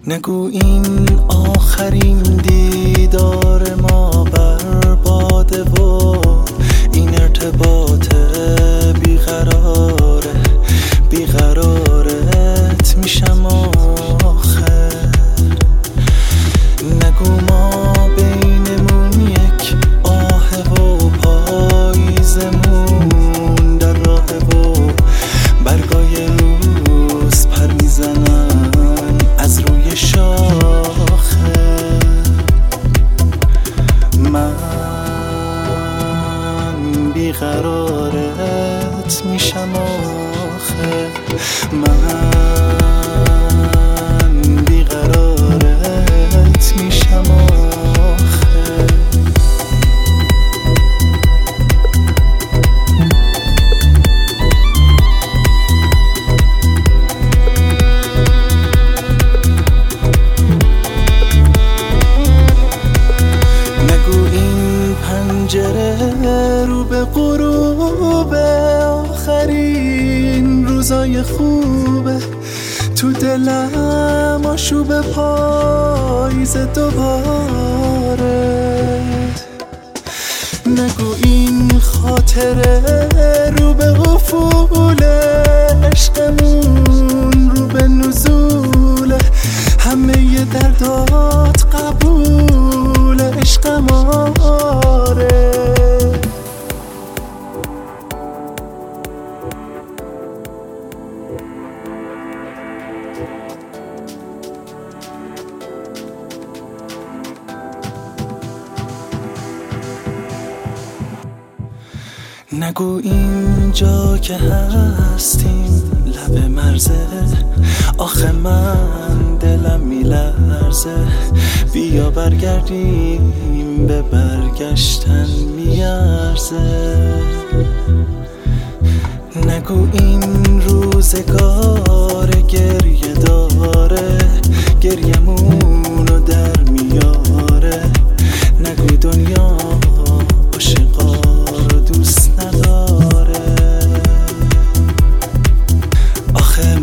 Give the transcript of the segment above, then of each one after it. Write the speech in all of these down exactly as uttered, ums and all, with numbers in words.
نگو این آخرین دیدار ما برباده و این ارتباط بیقراره بیقرارت میشم آخر. نگو ما بینمون یک آه و پاییزمون در راه و برگای روز پر میزنن از روی شاخه. من بیقرارت میشم آخه، من بیقرارت میشم آخه. نگو این پنجره رو به غروب آخرین روزای خوبه، تو دلم آشوب پاییز دوباره. نگو این خاطره رو به افول عشقمون رو به نزوله، همه ی دردات قبول عشقم آره. نگو اینجا که هستیم لب مرزه، آخه من دلم میلرزه. بیا برگردیم به برگشتن میارزه. نگو این روزگار گریه داره، گریمونو در میاره. نگو دنیا عاشقا رو دوست نداره، آخه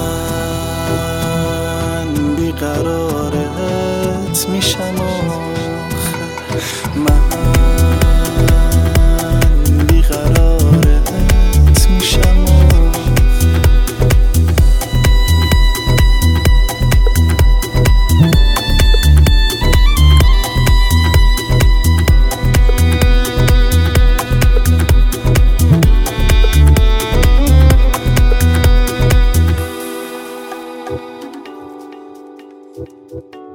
من بیقرارت میشم آخه، من بیقرارت میشم آخه. Thank you.